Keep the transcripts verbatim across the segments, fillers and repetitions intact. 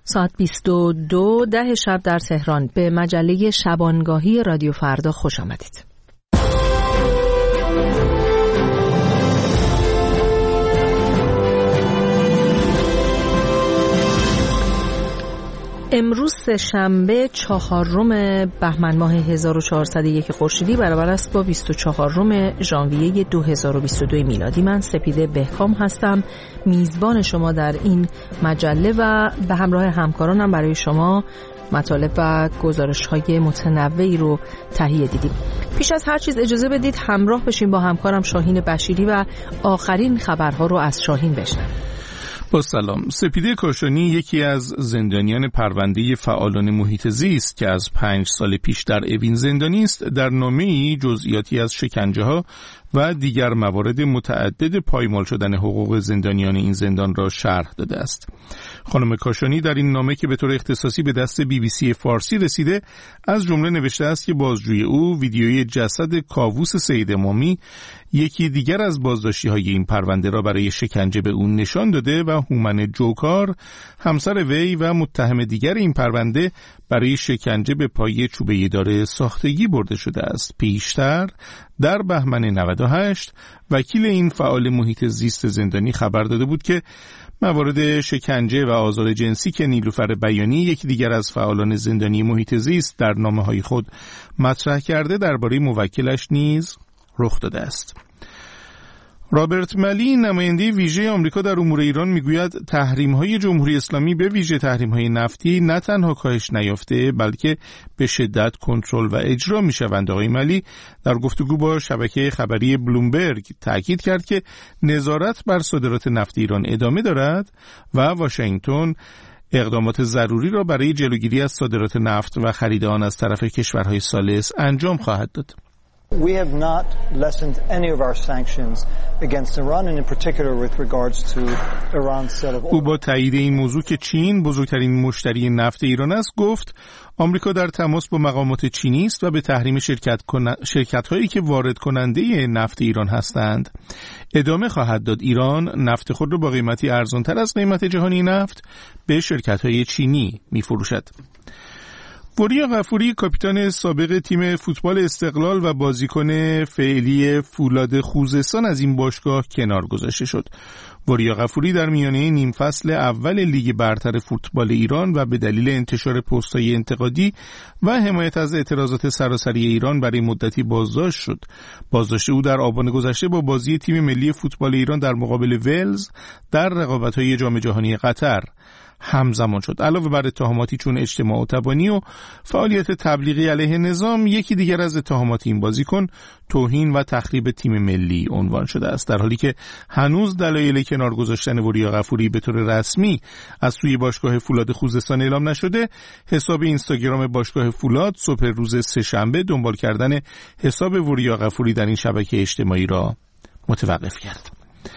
ساعت بیست و دو ده شب در تهران. به مجله شبانگاهی رادیو فردا خوش آمدید. امروز سه‌شنبه چهارم بهمن ماه هزار و چهارصد و یک خورشیدی برابر است با بیست و چهارم ژانویه دو هزار و بیست و دو میلادی. من سپیده بهکام هستم، میزبان شما در این مجله و به همراه همکارانم برای شما مطالب و گزارش‌های متنوعی رو تهیه دیدیم. پیش از هر چیز اجازه بدید همراه بشیم با همکارم شاهین بشیری و آخرین خبرها رو از شاهین بشنویم. با سلام. سپیده کاشانی یکی از زندانیان پرونده فعالان محیط زیست که از پنج سال پیش در اوین زندانی است، در نامه‌ای جزئیاتی از شکنجه‌ها و دیگر موارد متعدد پایمال شدن حقوق زندانیان این زندان را شرح داده است. خانم کاشانی در این نامه که به طور اختصاصی به دست بی بی سی فارسی رسیده، از جمله نوشته است که بازجوی او ویدیوی جسد کاووس سید امامی، یکی دیگر از بازداشتی‌های این پرونده، را برای شکنجه به او نشان داده و هومن جوکار، همسر وی و متهم دیگر این پرونده، برای شکنجه به پای چوبه دار ساختگی برده شده است. پیشتر در بهمن نود و هشت وکیل این فعال محیط زیست زندانی خبر داده بود که موارد شکنجه و آزار جنسی که نیلوفر بیانی، یکی دیگر از فعالان زندانی محیط زیست، در نامه‌های خود مطرح کرده، درباره موکلش نیز رخ داده است. رابرت ملی، نماینده ویژه آمریکا در امور ایران، میگوید تحریم‌های جمهوری اسلامی، به ویژه تحریم‌های نفتی، نه تنها کاهش نیافته بلکه به شدت کنترل و اجرا می‌شوند. آقای ملی در گفتگو با شبکه خبری بلومبرگ تاکید کرد که نظارت بر صادرات نفت ایران ادامه دارد و واشنگتن اقدامات ضروری را برای جلوگیری از صادرات نفت و خرید آن از طرف کشورهای ثالث انجام خواهد داد. We have not lessened any of our sanctions against Iran, and in particular with regards to Iran's sale of oil. او با تایید این موضوع که چین بزرگترین مشتری نفت ایران است گفت آمریکا در تماس با مقامات چینی است و به تحریم شرکت کن... شرکت‌هایی که وارد کننده نفت ایران هستند ادامه خواهد داد. ایران نفت خود را با قیمتی ارزان‌تر از قیمت جهانی نفت به شرکت‌های چینی می‌فروشد. وریا غفوری، کاپیتان سابق تیم فوتبال استقلال و بازیکن فعلی فولاد خوزستان، از این باشگاه کنار گذاشته شد. وریا غفوری در میانه نیم فصل اول لیگ برتر فوتبال ایران و به دلیل انتشار پست‌های انتقادی و حمایت از اعتراضات سراسری ایران برای مدتی بازداشت شد. بازداشت او در آبان گذشته با بازی تیم ملی فوتبال ایران در مقابل ولز در رقابت‌های جام جهانی قطر همزمان شد. علاوه بر اتهاماتی چون اجتماع تبانی و فعالیت تبلیغی علیه نظام، یکی دیگر از اتهامات این بازیکن توهین و تخریب تیم ملی عنوان شده است. در حالی که هنوز دلایل کنار گذاشتن وریا غفوری به طور رسمی از سوی باشگاه فولاد خوزستان اعلام نشده، حساب اینستاگرام باشگاه فولاد صبح روز سه‌شنبه دنبال کردن حساب وریا غفوری در این شبکه اجتماعی را متوقف کرد.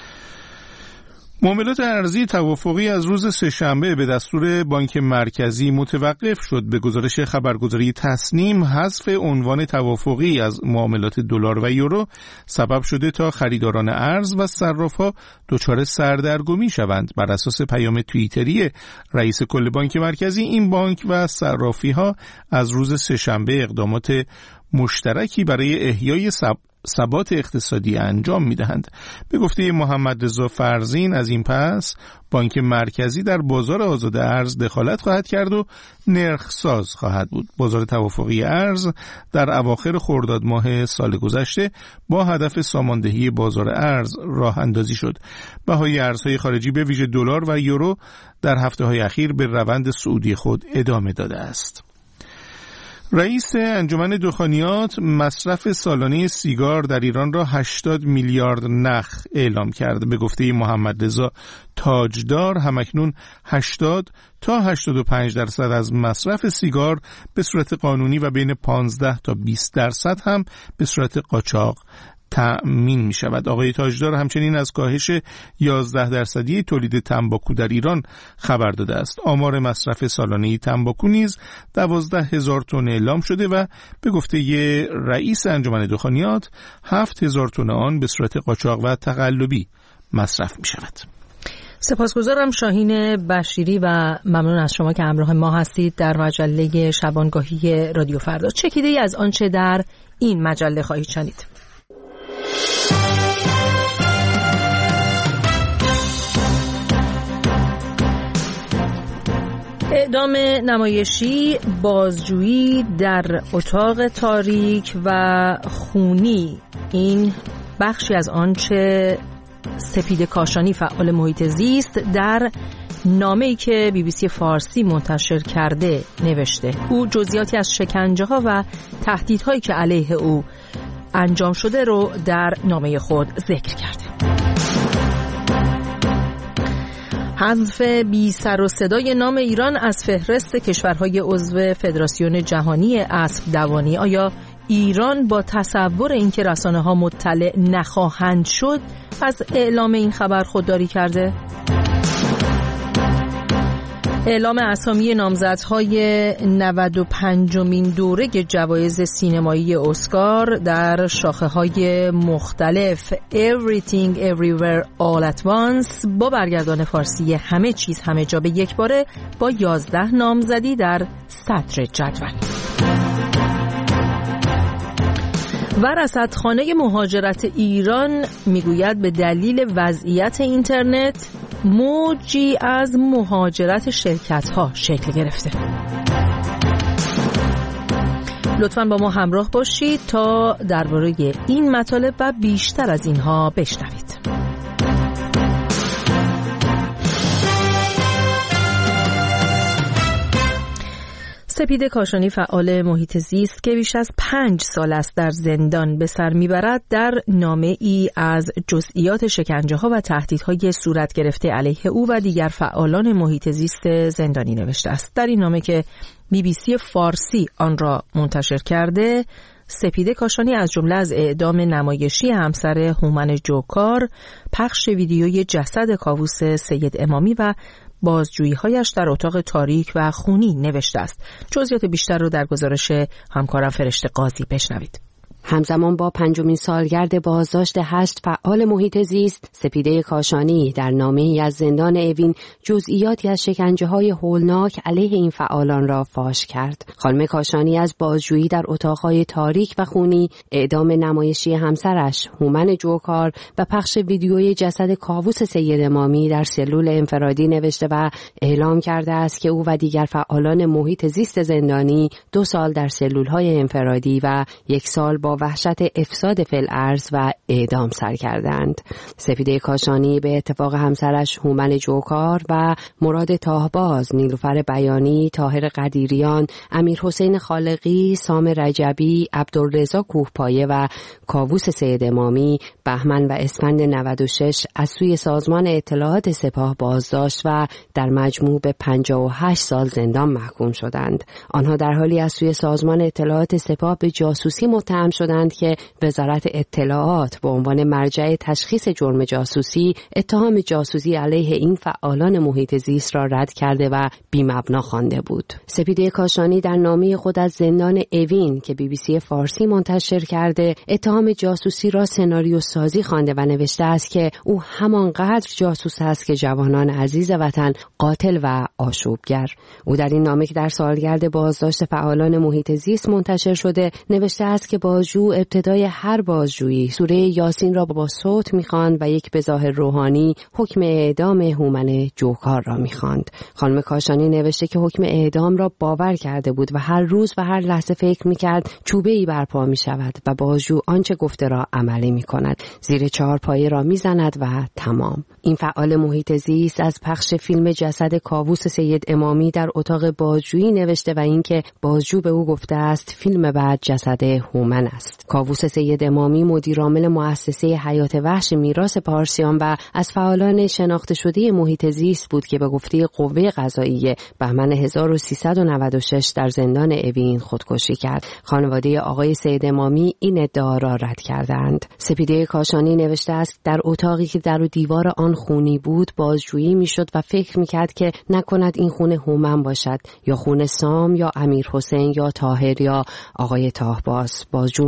معاملات ارزی توافقی از روز سه‌شنبه به دستور بانک مرکزی متوقف شد. به گزارش خبرگزاری تصنیم، حذف عنوان توافقی از معاملات دلار و یورو سبب شده تا خریداران ارز و صراف‌ها دچار سردرگمی شوند. بر اساس پیام توییتری رئیس کل بانک مرکزی، این بانک و صرافی‌ها از روز سه‌شنبه اقدامات مشترکی برای احیای سب ثبات اقتصادی انجام می‌دهند. به گفته محمد رضا فرزین، از این پس بانک مرکزی در بازار آزاد ارز دخالت خواهد کرد و نرخ ساز خواهد بود. بازار توافقی ارز در اواخر خرداد ماه سال گذشته با هدف ساماندهی بازار ارز راه اندازی شد. بهای ارزهای خارجی به ویژه دلار و یورو در هفته‌های اخیر به روند صعودی خود ادامه داده است. رئیس انجمن دخانیات مصرف سالانه سیگار در ایران را هشتاد میلیارد نخ اعلام کرد. به گفته محمد رضا تاجدار، همکنون هشتاد تا هشتاد و پنج درصد از مصرف سیگار به صورت قانونی و بین پانزده تا بیست درصد هم به صورت قاچاق تأمین می شود. آقای تاجدار همچنین از کاهش یازده درصدی تولید تنباکو در ایران خبر داده است. آمار مصرف سالانه تنباکو نیز دوازده هزار تن اعلام شده و به گفته ی رئیس انجمن دخانیات هفت هزار تن آن به صورت قاچاق و تقلبی مصرف می شود. سپاسگزارم شاهین بشیری و ممنون از شما که همراه ما هستید در مجله شبانگاهی رادیو فردا. چکیده ای از آنچه در این مجله خواهید شنید. اعدام نمایشی، بازجویی در اتاق تاریک و خونی، این بخشی از آنچه سپیده کاشانی فعال محیط زیست در نامه‌ای که بی بی سی فارسی منتشر کرده نوشته. او جزئیاتی از شکنجه‌ها و تهدیدهایی که علیه او انجام شده رو در نامه خود ذکر کرده. حذف بی سر و صدای نام ایران از فهرست کشورهای عضو فدراسیون جهانی اسب دوانی. آیا ایران با تصور اینکه رسانه‌ها مطلع نخواهند شد از اعلام این خبر خودداری کرده؟ اعلام اسامی نامزدهای نود و پنجمین دوره جوایز سینمایی اسکار در شاخه‌های مختلف Everything Everywhere All at Once با برگردان فارسی همه چیز همه جا به یک باره با یازده نامزدی در صدر جدول. و رصدخانه مهاجرت ایران میگوید به دلیل وضعیت اینترنت موجی از مهاجرت شرکت‌ها شکل گرفته. لطفاً با ما همراه باشید تا درباره این مطالب و بیشتر از اینها بشنوید. سپیده کاشانی فعال محیط زیست که بیش از پنج سال است در زندان به سر میبرد در نامه ای از جزئیات شکنجه‌ها و تهدیدهای صورت گرفته علیه او و دیگر فعالان محیط زیست زندانی نوشته است. در این نامه که بی بی سی فارسی آن را منتشر کرده، سپیده کاشانی از جمله از اعدام نمایشی همسر هومن جوکار، پخش ویدیوی جسد کاووس سید امامی و بازجویی‌هایش در اتاق تاریک و خونی نوشته است. جزئیات بیشتر رو در گزارش همکارم فرشته قاضی بشنوید. همزمان با پنجمین سالگرد بازداشت هشت فعال محیط زیست، سپیده کاشانی در نامه‌ای از زندان اوین جزئیاتی از شکنجه‌های هولناک علیه این فعالان را فاش کرد. خانم کاشانی از بازجویی در اتاق‌های تاریک و خونی، اعدام نمایشی همسرش هومن جوکار و پخش ویدیوی جسد کاووس سید امامی در سلول انفرادی نوشته و اعلام کرده است که او و دیگر فعالان محیط زیست زندانی دو سال در سلول‌های انفرادی و یک سال با وحشت افساد فی‌الارض و اعدام سر کردند. سپیده کاشانی به اتفاق همسرش هومن جوکار و مراد تاهباز، نیلوفر بیانی، طاهر قدیریان، امیر حسین خالقی، سام رجبی، عبدالرضا کوهپایه و کاووس سید امامی بهمن و اسفند نود و شش از سوی سازمان اطلاعات سپاه بازداشت و در مجموع به پنجاه و هشت سال زندان محکوم شدند. آنها در حالی از سوی سازمان اطلاعات سپاه به جاسوسی متهم شدند که وزارت اطلاعات به عنوان مرجع تشخیص جرم جاسوسی اتهام جاسوسی علیه این فعالان محیط زیست را رد کرده و بی‌مبنا خوانده بود. سپیده کاشانی در نامه خود از زندان اوین که بی بی سی فارسی منتشر کرده اتهام جاسوسی را سناریو سازی خوانده و نوشته است که او همانقدر جاسوس است که جوانان عزیز وطن قاتل و آشوبگر. او در این نامه که در سالگرد بازداشت فعالان محیط زیست منتشر شده نوشته است که بازجو ابتدای هر بازجویی سوره یاسین را با صوت می‌خواند و یک بظاهر روحانی حکم اعدام هومن جوکار را می‌خواند. خانم کاشانی نوشته که حکم اعدام را باور کرده بود و هر روز و هر لحظه فکر می‌کرد چوبه‌ای برپا می‌شود و بازجو آنچه گفته را عملی می‌کند، زیر چهارپایه را می‌زند و تمام. این فعال محیط زیست از پخش فیلم جسد کاووس سید امامی در اتاق بازجویی نوشته و اینکه بازجو به او گفته است فیلم بعد جسد هومن است. کاووس سید امامی مدیرعامل مؤسسه حیات وحش میراث پارسیان و از فعالان شناخته شده محیط زیست بود که به گفته قوه قضاییه بهمن هزار و سیصد و نود و شش در زندان اوین خودکشی کرد. خانواده آقای سید امامی این ادعا را رد کردند. سپیده کاشانی نوشته است در اتاقی که در و دیوار آن خونی بود بازجویی میشد و فکر میکرد که نکند این خون هومن باشد یا خون سام یا امیر حسین یا طاهر یا آقای تاهباز. بازجو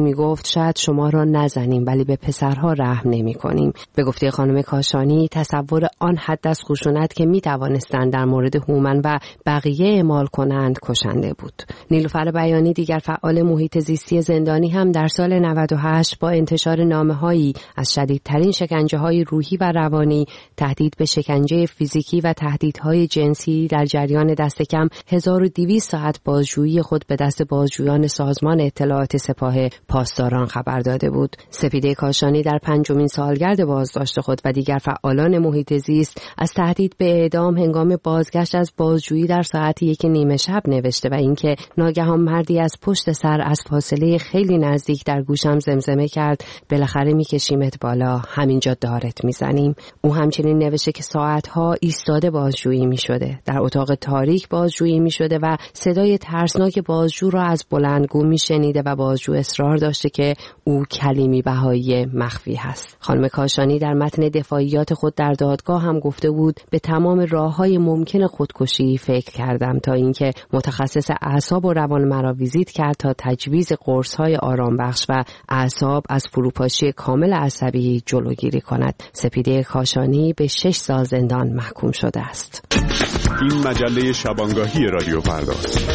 میگفت شاید شما را نزنیم ولی به پسرها رحم نمی کنیم. به گفته خانم کاشانی تصور آن حد از خشونت که می توانستند در مورد هومن و بقیه اعمال کنند کشنده بود. نیلوفر بیانی دیگر فعال محیط زیستی زندانی هم در سال نود و هشت با انتشار نامه‌هایی از شدیدترین شکنجه‌های روحی و روانی، تهدید به شکنجه فیزیکی و تهدیدهای جنسی در جریان دست کم هزار و دویست ساعت بازجویی خود به دست بازجویان سازمان اطلاعات سپاه پاسداران خبر داده بود. سپیده کاشانی در پنجمین سالگرد بازداشت خود و دیگر فعالان محیط زیست از تهدید به اعدام هنگام بازگشت از بازجویی در ساعت یک نیمه شب نوشته و اینکه ناگهان مردی از پشت سر از فاصله خیلی نزدیک در گوشم زمزمه کرد بالاخره میکشیمت بالا، همینجا دارت میزنیم. او همچنین نوشته که ساعتها ایستاده بازجویی میشده، در اتاق تاریک بازجویی میشده و صدای ترسناک بازجو را از بلندگو میشنیده و بازجو اصرار داشته که او کلیمی بهایی مخفی هست. خانم کاشانی در متن دفاعیات خود در دادگاه هم گفته بود به تمام راههای ممکن خودکشی فکر کردم تا اینکه متخصص اعصاب و روان مرا ویزیت کرد تا تجویز قرص‌های آرام بخش و اعصاب از فروپاشی کامل عصبی جلوگیری کند. سپیده کاشانی به شش سال زندان محکوم شده است. این مجله شبانگاهی رادیو پرداز.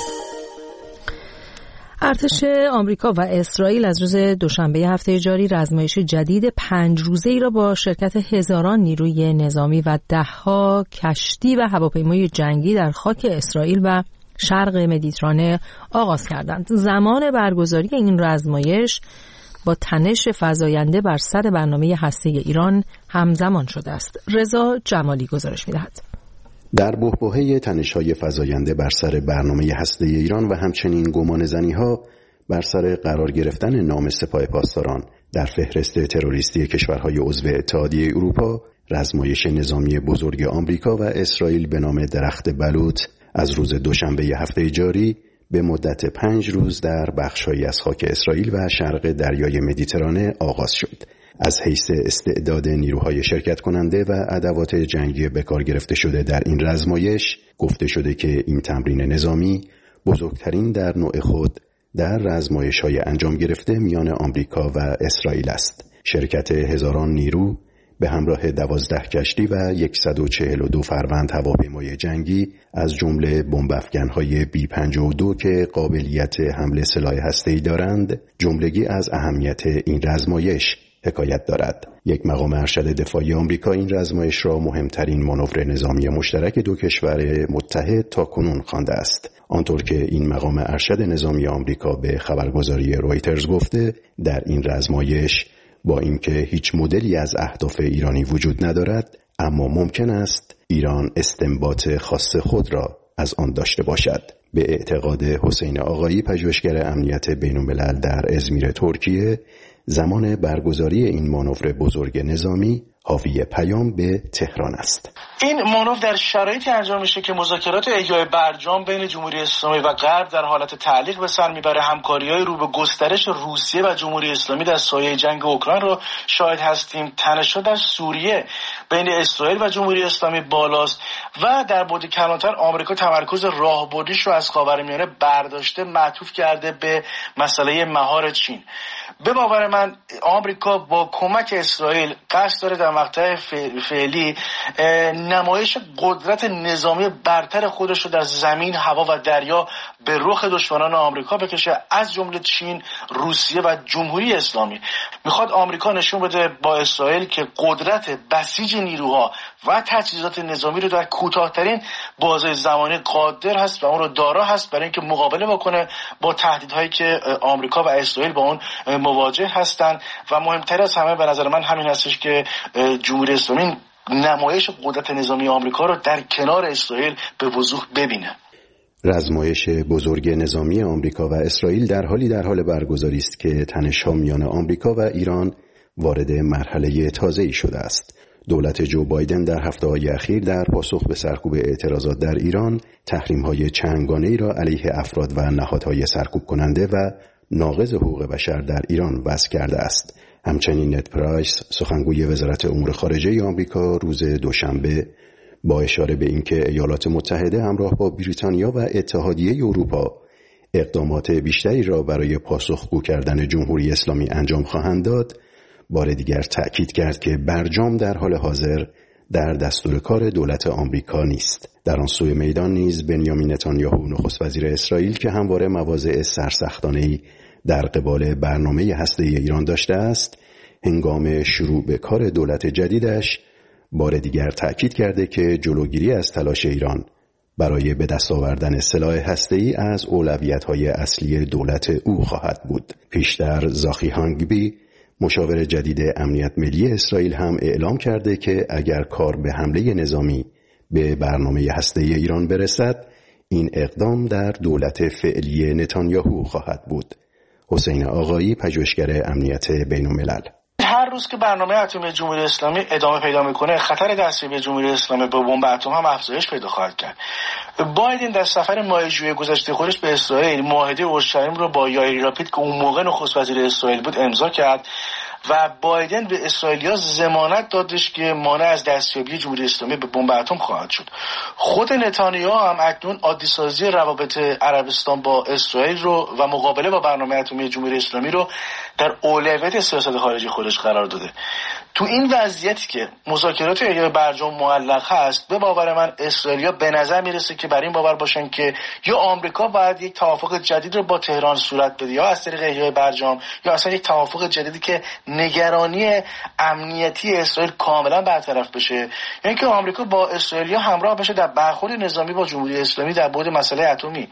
ارتش آمریکا و اسرائیل از روز دوشنبه هفته جاری رزمایش جدید پنج روزه‌ای را با شرکت هزاران نیروی نظامی و ده‌ها کشتی و هواپیمای جنگی در خاک اسرائیل و شرق مدیترانه آغاز کردند. زمان برگزاری این رزمایش با تنش فزاینده بر سر برنامه هسته‌ای ایران همزمان شده است. رضا جمالی گزارش می‌دهد. در بحبوحه تنش‌های فزاینده بر سر برنامه هسته‌ای ایران و همچنین گمانه‌زنی‌ها بر سر قرار گرفتن نام سپاه پاسداران در فهرست تروریستی کشورهای عضو اتحادیه اروپا، رزمایش نظامی بزرگ آمریکا و اسرائیل به نام درخت بلوط از روز دوشنبه هفته جاری به مدت پنج روز در بخش‌هایی از خاک اسرائیل و شرق دریای مدیترانه آغاز شد. از حیث استعداد نیروهای شرکت کننده و ادوات جنگی به کار گرفته شده در این رزمایش گفته شده که این تمرین نظامی بزرگترین در نوع خود در رزمایش‌های انجام گرفته میان آمریکا و اسرائیل است. شرکت هزاران نیرو به همراه دوازده کشتی و صد و چهل و دو فروند هواپیمای جنگی از جمله بمب افکن‌های بی پنجاه و دو که قابلیت حمل سلاح هسته‌ای دارند، جملگی از اهمیت این رزمایش حکایت دارد. یک مقام ارشد دفاعی آمریکا این رزمایش را مهمترین مانور نظامی مشترک دو کشور متحد تاکنون خوانده است. آنطور که این مقام ارشد نظامی آمریکا به خبرگزاری رویترز گفته، در این رزمایش با اینکه هیچ مدلی از اهداف ایرانی وجود ندارد، اما ممکن است ایران استنباط خاص خود را از آن داشته باشد. به اعتقاد حسین آقایی، پژوهشگر امنیت بین‌الملل در ازمیر ترکیه، زمان برگزاری این مانور بزرگ نظامی حاوی پیام به تهران است. این مانور در شرایطی انجام میشه که مذاکرات احیای برجام بین جمهوری اسلامی و غرب در حالت تعلیق به سر میبره. همکاری‌های رو به گسترش روسیه و جمهوری اسلامی در سایه جنگ اوکراین رو شاهد هستیم. تنش‌ها در سوریه بین اسرائیل و جمهوری اسلامی بالاست و در بعد کلانتر آمریکا تمرکز راهبردیش رو از خاورمیانه برداشته، معطوف کرده به مسئله مهار چین. به باور من آمریکا با کمک اسرائیل قصد داره در مقطع فعلی نمایش قدرت نظامی برتر خودش رو در زمین، هوا و دریا به رخ دشمنان آمریکا بکشه، از جمله چین، روسیه و جمهوری اسلامی. میخواد آمریکا نشون بده با اسرائیل که قدرت بسیج نیروها و تجهیزات نظامی رو در کوتاه‌ترین بازه زمانی قادر هست و اون رو دارا هست برای اینکه مقابله بکنه با تهدیدهایی که آمریکا و اسرائیل با اون مواجه هستند. و مهمتر از همه به نظر من همین هستش که جمهوری اسلامی نمایش قدرت نظامی آمریکا رو در کنار اسرائیل به وضوح ببینه. رزمایش بزرگ نظامی آمریکا و اسرائیل در حالی در حال برگزاری است که تنش‌ها میان آمریکا و ایران وارد مرحله تازه‌ای شده است. دولت جو بایدن در هفته‌های اخیر در پاسخ به سرکوب اعتراضات در ایران تحریم‌های چندگانه‌ای را علیه افراد و نهادهای سرکوب کننده و ناقض حقوق بشر در ایران وضع کرده است. همچنین نت پرایس، سخنگوی وزارت امور خارجه آمریکا، روز دوشنبه با اشاره به اینکه ایالات متحده همراه با بریتانیا و اتحادیه اروپا اقدامات بیشتری را برای پاسخگو کردن جمهوری اسلامی انجام خواهند داد، بار دیگر تأکید کرد که برجام در حال حاضر در دستور کار دولت آمریکا نیست. در آن سوی میدان نیز بنیامین نتانیاهو نخست وزیر اسرائیل که همواره مواضع سرسختانه‌ای در قبال برنامه هسته‌ای ایران داشته است، هنگام شروع به کار دولت جدیدش بار دیگر تأکید کرده که جلوگیری از تلاش ایران برای به دست آوردن سلاح هسته‌ای از اولویت‌های اصلی دولت او خواهد بود. پیشتر زاخی هانگبی مشاور جدید امنیت ملی اسرائیل هم اعلام کرده که اگر کار به حمله نظامی به برنامه هسته‌ای ایران برسد، این اقدام در دولت فعلی نتانیاهو خواهد بود. حسین آقایی، پژوهشگر امنیت بین‌الملل: هر روز که برنامه اتمی جمهوری اسلامی ادامه پیدا میکنه، خطر دستیابی جمهوری اسلامی به بمب اتم هم افزایش پیدا خواهد کرد. بایدن در سفر ماه ژوئیه گذشته خودش به اسرائیل معاهده اورشلیم رو با یائیر لاپید که اون موقع نخست وزیر اسرائیل بود امضا کرد و بایدن به اسرائیلیا ضمانت دادش که مانع از دستیابی جمهوری اسلامی به بمب اتم خواهد شد. خود نتانیاهو هم اکنون عادی‌سازی روابط عربستان با اسرائیل رو و مقابله با برنامه اتمی جمهوری اسلامی رو در اولویت سیاست خارجی خودش قرار داده. تو این وضعیتی که مذاکرات احیای برجام معلق هست، به باور من اسرائیلیا به نظر میرسه که بر این باور باشن که یا آمریکا باید یک توافق جدید رو با تهران صورت بده، یا از طریق احیای برجام، یا اصلا یک توافق جدیدی که نگرانی امنیتی اسرائیل کاملا برطرف بشه، یعنی اینکه آمریکا با اسرائیلیا همراه بشه در برخورد نظامی با جمهوری اسلامی در بعد مسئله اتمی.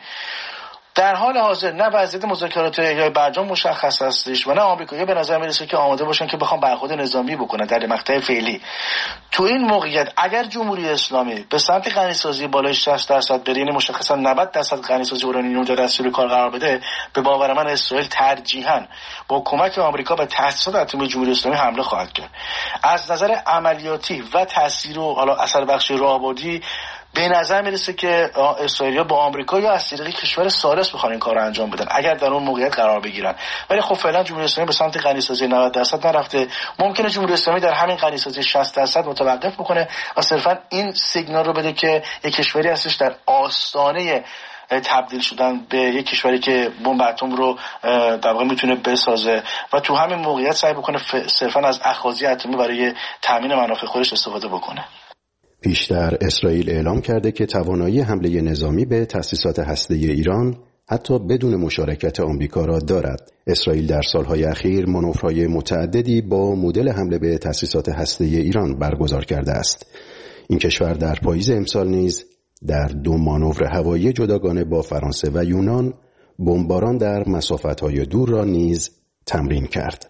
در حال حاضر نه وضعیت مذاکرات احیای برجام مشخص هستش و نه آمریکایی‌ها به نظر میرسه که آماده باشن که بخوام برخورد نظامی بکنن در مقطع فعلی. تو این موقعیت اگر جمهوری اسلامی به سمت غنیسازی بالای شصت درصد بره، یعنی مشخصا نود درصد غنیسازی اورانیوم در دستور کار قرار بده، به باور من اسرائیل ترجیحاً با کمک آمریکا به تأسیسات اتمی جمهوری اسلامی حمله خواهد کرد. از نظر عملیاتی و تاثیر و حالا اثر بخشی راهبردی به نظر میرسه که اسرائیلیا با آمریکا یا از طریق کشور ثالث بخوان این کارو انجام بدن اگر در اون موقعیت قرار بگیرن. ولی خب فعلا جمهوری اسلامی به سمت غنیسازی نود درصد نرفته. ممکنه جمهوری اسلامی در همین غنیسازی شصت درصد متوقف بکنه و صرفا این سیگنال رو بده که یک کشوری هستش در آستانه تبدیل شدن به یک کشوری که بمب اتم رو در واقع میتونه بسازه و تو همین موقعیت سعی بکنه صرفا از اخاذی اتمی برای تامین منافع خودش استفاده بکنه. پیشتر اسرائیل اعلام کرده که توانایی حمله نظامی به تأسیسات هسته‌ای ایران حتی بدون مشارکت آمریکا را دارد. اسرائیل در سالهای اخیر مانورهای متعددی با مدل حمله به تأسیسات هسته‌ای ایران برگزار کرده است. این کشور در پاییز امسال نیز در دو مانور هوایی جداگانه با فرانسه و یونان بمباران در مسافت‌های دور را نیز تمرین کرد.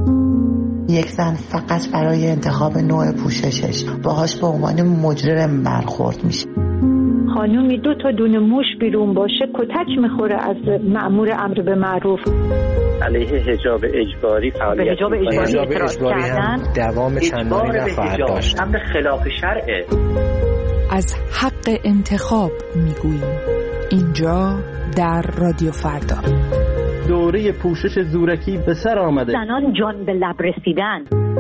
یک زن فقط برای انتخاب نوع پوششش باهاش به عنوان مجرم برخورد میشه. خانومی دو تا دونه موش بیرون باشه کتک میخوره از مأمور امر به معروف. علیه حجاب اجباری فعالیت حجاب اجباری اعتراض کردن دوام چندانی نخواهد داشت. امر خلاف شرعه. از حق انتخاب میگوییم اینجا در رادیو فردا. دوره پوشش زورکی به سر آمده. زنان جان به لب رسیدن.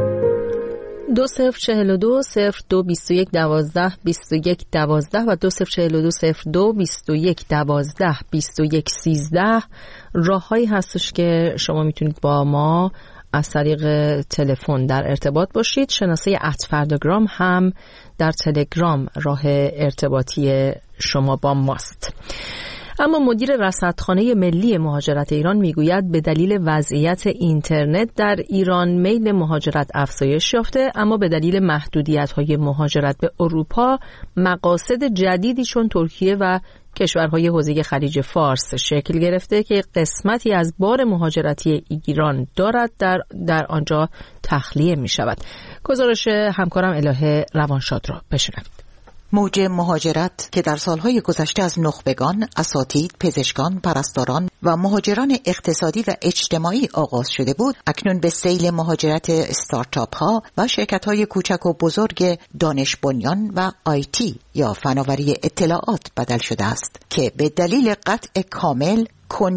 دو صفر چهل و دو صفر دو بیست و یک دوازده بیست و یک دوازده و دو صفر چهل و دو صفر دو بیست و یک دوازده بیست و یک سیزده راههایی هستش که شما میتونید با ما از طریق تلفن در ارتباط باشید. شناسه ات فرداگرام هم در تلگرام راه ارتباطی شما با ماست. اما مدیر رصدخانه ملی مهاجرت ایران میگوید به دلیل وضعیت اینترنت در ایران میل مهاجرت افزایش یافته، اما به دلیل محدودیت‌های مهاجرت به اروپا مقاصد جدیدی چون ترکیه و کشورهای حوزه خلیج فارس شکل گرفته که قسمتی از بار مهاجرتی ایران دارد در در آنجا تخلیه می شود. گزارش همکارم الهه روانشاد را بشنوید. موج مهاجرت که در سالهای گذشته از نخبگان، اساتید، پزشکان، پرستاران و مهاجران اقتصادی و اجتماعی آغاز شده بود، اکنون به سیل مهاجرت استارتاپ ها و شرکت های کوچک و بزرگ دانش بنیان و آیتی یا فناوری اطلاعات بدل شده است که به دلیل قطع کامل، کندی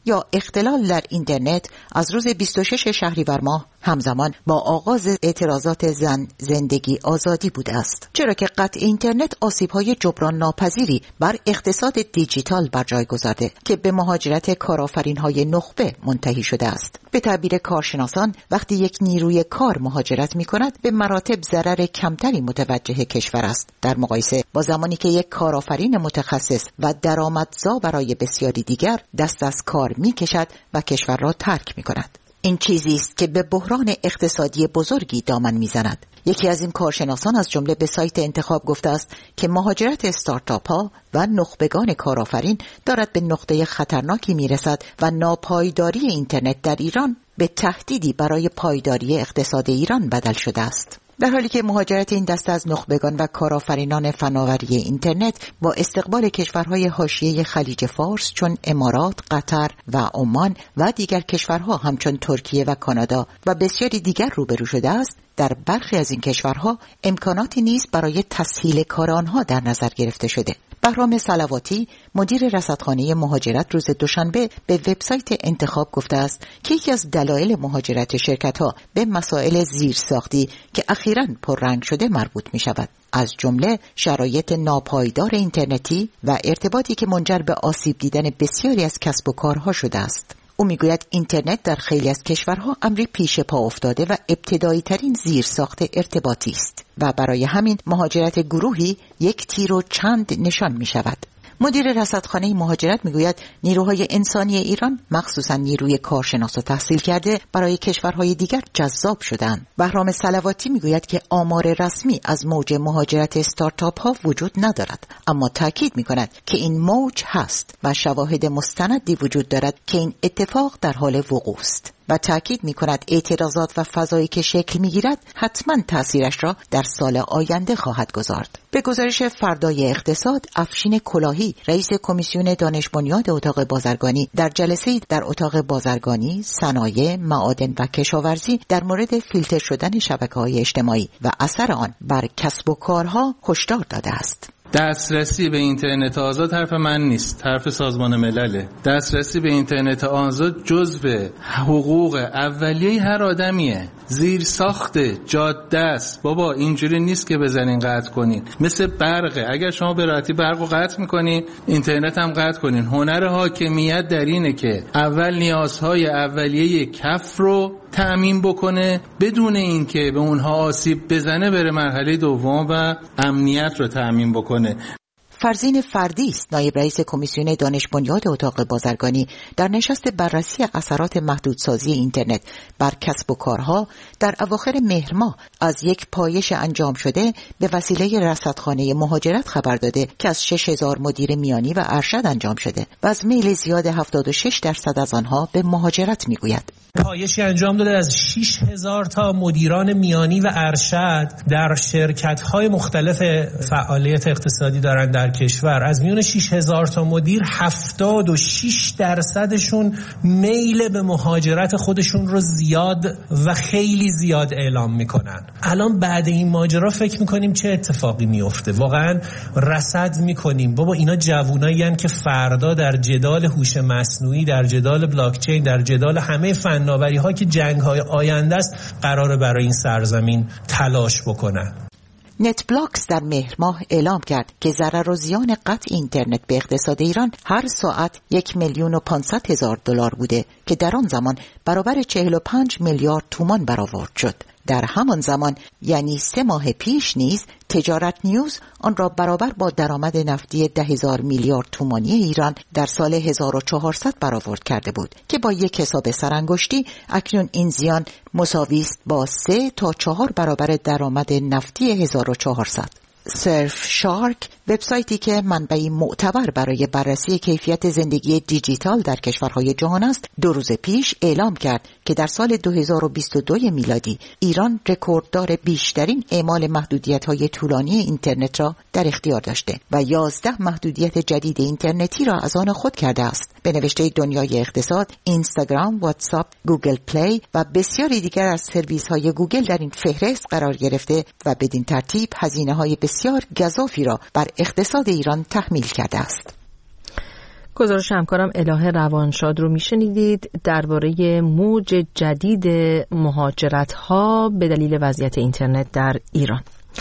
یا اختلال در اینترنت از روز بیست و شش شهریور ماه همزمان با آغاز اعتراضات زن زندگی آزادی بوده است، چرا که قطع اینترنت آسیب‌های جبران ناپذیری بر اقتصاد دیجیتال بر جای گذارده که به مهاجرت کارآفرین‌های نخبه منتهی شده است. به تعبیر کارشناسان وقتی یک نیروی کار مهاجرت می‌کند به مراتب ضرر کمتری متوجه کشور است در مقایسه با زمانی که یک کارآفرین متخصص و درآمدزا برای بسیاری دیگر دست از کار می‌کشد و کشور را ترک می‌کند. این چیزی است که به بحران اقتصادی بزرگی دامن میزند. یکی از این کارشناسان از جمله به سایت انتخاب گفته است که مهاجرت استارتاپ ها و نخبگان کارآفرین دارد به نقطه خطرناکی میرسد و ناپایداری اینترنت در ایران به تهدیدی برای پایداری اقتصاد ایران بدل شده است. در حالی که مهاجرت این دسته از نخبگان و کارآفرینان فناوری اینترنت با استقبال کشورهای حاشیه خلیج فارس چون امارات، قطر و عمان و دیگر کشورها همچون ترکیه و کانادا و بسیاری دیگر روبرو شده است، در برخی از این کشورها امکاناتی نیز برای تسهیل کار آنها در نظر گرفته شده. بهرام صلواتی مدیر رصدخانه مهاجرت روز دوشنبه به وبسایت انتخاب گفته است که یکی از دلایل مهاجرت شرکت‌ها به مسائل زیرساختی که اخیراً پررنگ شده مربوط می‌شود، از جمله شرایط ناپایدار اینترنتی و ارتباطی که منجر به آسیب دیدن بسیاری از کسب و کارها شده است. او میگوید اینترنت در خیلی از کشورها امری پیش پا افتاده و ابتدایی ترین زیرساخت ارتباطی است و برای همین مهاجرت گروهی یک تیر و چند نشان می شود. مدیر رصدخانه مهاجرت میگوید نیروهای انسانی ایران مخصوصا نیروی کارشناس و تحصیل کرده برای کشورهای دیگر جذاب شدند. بهرام صلواتی میگوید که آمار رسمی از موج مهاجرت استارتاپ ها وجود ندارد، اما تاکید میکند که این موج هست و شواهد مستندی وجود دارد که این اتفاق در حال وقوع است و تاکید می‌کند اعتراضات و فضایی که شکل می‌گیرد حتما تأثیرش را در سال آینده خواهد گذارد. به گزارش فردای اقتصاد، افشین کلاهی رئیس کمیسیون دانش بنیاد اتاق بازرگانی در جلسه‌ای در اتاق بازرگانی، صنایع، معادن و کشاورزی در مورد فیلتر شدن شبکه‌های اجتماعی و اثر آن بر کسب و کارها هشدار داده است. دسترسی به اینترنت آزاد حرف من نیست، حرف سازمان ملله. دسترسی به اینترنت آزاد جزء حقوق اولیه هر آدمیه. زیر ساخت جاده است. بابا اینجوری نیست که بزنین قطع کنین. مثل برقه، اگر شما به راحتی برقو قطع میکنین اینترنت هم قطع کنین. هنر حاکمیت در اینه که اول نیازهای اولیه کف رو تأمین بکنه بدون اینکه به اونها آسیب بزنه، بره مرحله دوم و امنیت رو تأمین بکنه. فرزین فردی است نایب رئیس کمیسیون دانش بنیاد اتاق بازرگانی در نشست بررسی اثرات محدودسازی اینترنت بر کسب و کارها در اواخر مهر ماه از یک پایش انجام شده به وسیله رصدخانه مهاجرت خبر داده که از شش هزار مدیر میانی و ارشد انجام شده و از میل زیاد هفتاد و شش درصد از آنها به مهاجرت میگوید. پایشی انجام داده از شش هزار تا مدیران میانی و ارشد در شرکت‌های مختلف فعالیت اقتصادی دارن در کشور. از میون شش هزار تا مدیر هفتاد و شش درصدشون میل به مهاجرت خودشون رو زیاد و خیلی زیاد اعلام میکنن. الان بعد این ماجرا فکر میکنیم چه اتفاقی میفته. واقعا رصد میکنیم بابا اینا جوونایی هستن که فردا در جدال هوش مصنوعی، در جدال بلاکچین، در جدال همه فن نوآوری ها که جنگ های آینده است قراره برای این سرزمین تلاش بکنن. نت بلاکس در مهر ماه اعلام کرد که ضرر و زیان قطع اینترنت به اقتصاد ایران هر ساعت یک میلیون و پانصد هزار دلار بوده که در آن زمان برابر چهل و پنج میلیارد تومان برآورد شد. در همان زمان یعنی سه ماه پیش نیز تجارت نیوز آن را برابر با درآمد نفتی ده هزار میلیارد تومانی ایران در سال هزار و چهارصد برآورد کرده بود که با یک حساب سرانگشتی اکنون این زیان مساوی است با سه تا چهار برابر درآمد نفتی هزار و چهارصد. سرف شارک، وبسایتی که منبعی معتبر برای بررسی کیفیت زندگی دیجیتال در کشورهای جهان است، دو روز پیش اعلام کرد که در سال دو هزار و بیست و دو میلادی ایران رکورددار بیشترین اعمال محدودیت‌های طولانی اینترنت را در اختیار داشته و یازده محدودیت جدید اینترنتی را از آن خود کرده است. به نوشته دنیای اقتصاد، اینستاگرام، واتساپ، گوگل پلی و بسیاری دیگر از سرویس‌های گوگل در این فهرست قرار گرفته و بدین ترتیب هزینه‌های بسیار گزافی را بر اقتصاد ایران تحمیل کرده است. گزارش همکارم الهه روانشاد رو میشنیدید درباره موج جدید مهاجرت‌ها به دلیل وضعیت اینترنت در ایران.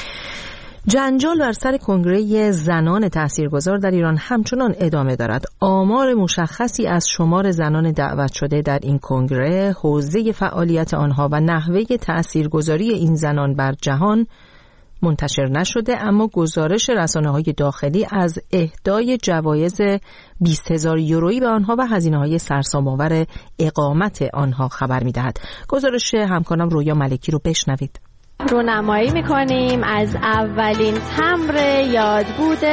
جنجال بر سر کنگره زنان تاثیرگذار در ایران همچنان ادامه دارد. آمار مشخصی از شمار زنان دعوت شده در این کنگره، حوزه فعالیت آنها و نحوه تاثیرگذاری این زنان بر جهان منتشر نشده، اما گزارش رسانه‌های داخلی از اهدای جوایز بیست هزار یورویی به آنها و هزینه‌های سرسام‌آور اقامت آنها خبر می‌دهد. گزارش همکارم رویا ملکی رو بشنوید. رونمایی می‌کنیم از اولین تمبر یادبود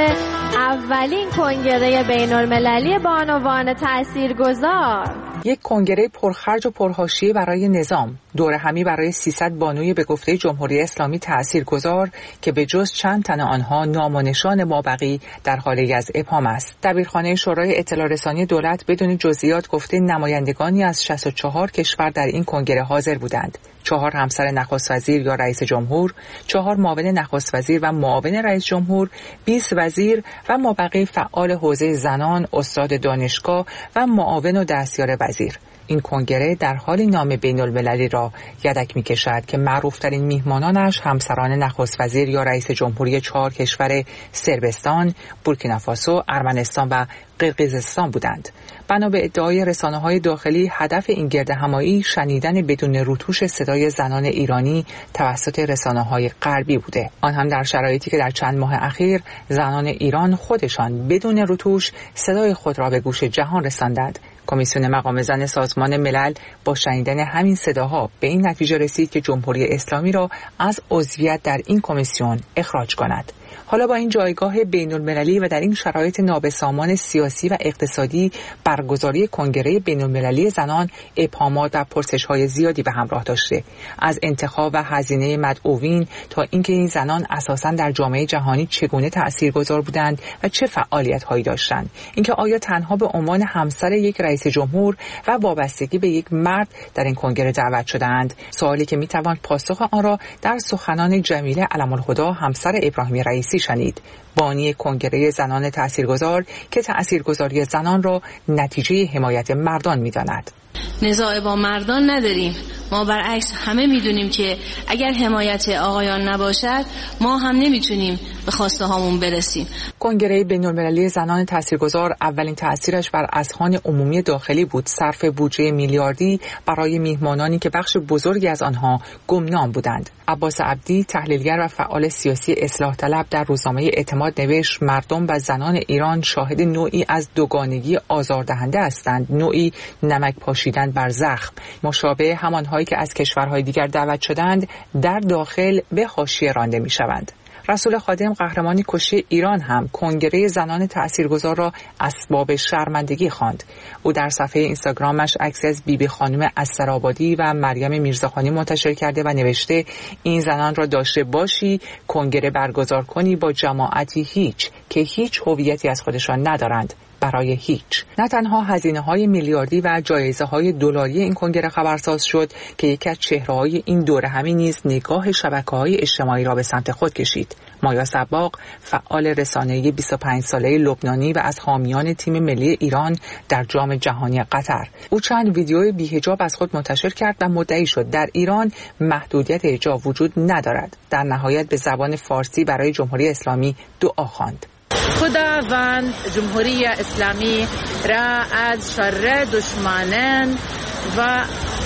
اولین کنگره بین‌المللی بانوان تاثیرگذار. یک کنگره پرخرج و پرحاشیه برای نظام، دوره همی برای سیصد بانوی به گفته جمهوری اسلامی تاثیرگذار که به جز چند تن آنها نام و نشان مابقی در حال از ابهام است. دبیرخانه شورای اطلاع رسانی دولت بدون جزئیات گفته نمایندگانی از شصت و چهار کشور در این کنگره حاضر بودند. چهار همسر نخست وزیر یا رئیس جمهور، چهار معاون نخست وزیر و معاون رئیس جمهور، بیست وزیر و مابقی فعال حوزه زنان، استاد دانشگاه و معاون و دستیار وزیر. این کنگره در حال نام بین المللی را یدک می کشد که معروفترین میهمانانش همسران نخست وزیر یا رئیس جمهوری چهار کشور صربستان، بورکینافاسو، ارمنستان و قرقیزستان بودند. بنا به ادعای رسانه‌های داخلی، هدف این گردهمایی شنیدن بدون روتوش صدای زنان ایرانی توسط رسانه‌های غربی بوده، آن هم در شرایطی که در چند ماه اخیر زنان ایران خودشان بدون روتوش صدای خود را به گوش جهان رساندند. کمیسیون مقام زن سازمان ملل با شنیدن همین صداها به این نتیجه رسید که جمهوری اسلامی را از عضویت در این کمیسیون اخراج کند. حالا با این جایگاه بین‌المللی و در این شرایط نابسامان سیاسی و اقتصادی، برگزاری کنگره بین‌المللی زنان ابهامات و پرسش‌های زیادی به همراه داشته، از انتخاب و هزینه مدعوین تا اینکه این زنان اساساً در جامعه جهانی چگونه تأثیرگذار بودند و چه فعالیت‌هایی داشتند، اینکه آیا تنها به عنوان همسر یک رئیس جمهور و وابستگی به یک مرد در این کنگره دعوت شدند، سوالی که می‌توان پاسخ آن را در سخنان جمیله علم‌الهدی همسر ابراهیم رئیسی شنید، بانی کنگره زنان تاثیرگذار که تاثیرگذاری زنان را نتیجه حمایت مردان می‌داند. نزاع با مردان نداریم، ما برعکس همه میدونیم که اگر حمایت آقایان نباشد ما هم نمیتونیم به خواسته هامون برسیم. کنگره بین‌المللی زنان تاثیرگذار اولین تأثیرش بر اذهان عمومی داخلی بود، صرف بودجه میلیاردی برای میهمانانی که بخش بزرگی از آنها گمنام بودند. عباس عبدی، تحلیلگر و فعال سیاسی اصلاح طلب، در روزنامه اعتماد نوشت مردم و زنان ایران شاهد نوعی از دوگانگی آزاردهنده هستند، نوعی نمک پاشیدن بر زخم، مشابه همانهایی که از کشورهای دیگر دعوت شدند در داخل به حاشیه رانده می‌شوند. رسول خادم، قهرمانی کشته ایران، هم کنگره زنان تاثیرگذار را اسباب شرمندگی خواند. او در صفحه اینستاگرامش عکسی از بیبی خانم استرآبادی و مریم میرزاخانی منتشر کرده و نوشته این زنان را داشته باشی کنگره برگزار کنی با جماعتی هیچ که هیچ هویتی از خودشان ندارند، برای هیچ. نه تنها هزینه‌های میلیاردی و جایزه‌های دلاری این کنگره خبرساز شد که یکی از چهره‌های این دوره همی نیز نگاه شبکه‌های اجتماعی را به سمت خود کشید. مایا صباغ، فعال رسانه‌ای بیست و پنج ساله لبنانی و از حامیان تیم ملی ایران در جام جهانی قطر، او چند ویدیوی بی‌حجاب از خود منتشر کرد و مدعی شد در ایران محدودیت حجاب وجود ندارد. در نهایت به زبان فارسی برای جمهوری اسلامی دعا خواند. خداوند جمهوری اسلامی را از شر دشمنان و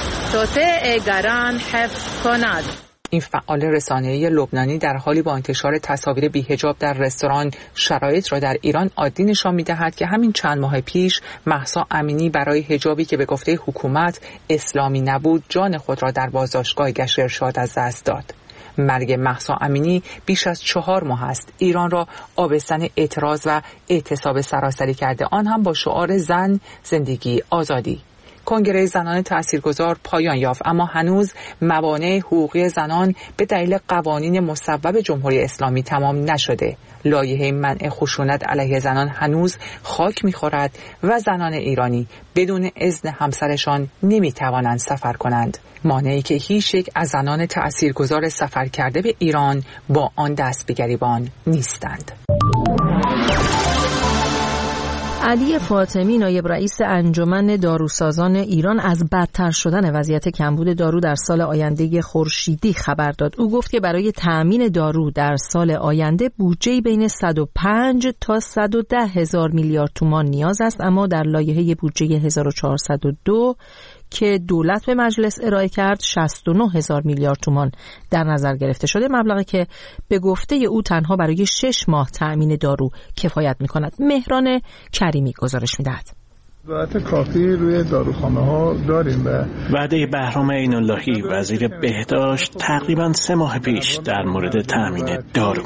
توطئه‌گران حفظ کند. این فعال رسانه‌ای لبنانی در حالی با انتشار تصاویر بی‌حجاب در رستوران شرایط را در ایران عادی نشان می‌دهد که همین چند ماه پیش مهسا امینی برای حجابی که به گفته حکومت اسلامی نبود جان خود را در بازداشتگاه گشت ارشاد از دست داد. مرگ مهسا امینی بیش از چهار ماه است ایران را آبستن اعتراض و اعتصاب سراسری کرده، آن هم با شعار زن، زندگی، آزادی. کنگره زنان تاثیرگذار پایان یافت، اما هنوز موانع حقوقی زنان به دلیل قوانین مصوب جمهوری اسلامی تمام نشده. لایحه منع خشونت علیه زنان هنوز خاک می‌خورد و زنان ایرانی بدون اذن همسرشان نمی‌توانند سفر کنند، مانعی که هیچ یک از زنان تاثیرگذار سفر کرده به ایران با آن دست به گریبان نیستند. علی فاطمی نایب رئیس انجمن داروسازان ایران از بدتر شدن وضعیت کمبود دارو در سال آینده خورشیدی خبر داد. او گفت که برای تأمین دارو در سال آینده بودجه بین صد و پنج تا صد و ده هزار میلیارد تومان نیاز است، اما در لایحه بودجه هزار و چهارصد و دو که دولت به مجلس ارائه کرد شصت و نه هزار میلیارد تومان در نظر گرفته شده، مبلغی که به گفته او تنها برای شش ماه تأمین دارو کفایت می‌کند. مهران کریمی گزارش می‌دهد. ذات کافی روی داروخانه ها داریم. و وعده بهرام عین‌اللهی وزیر بهداشت تقریبا سه ماه پیش در مورد تامین دارو.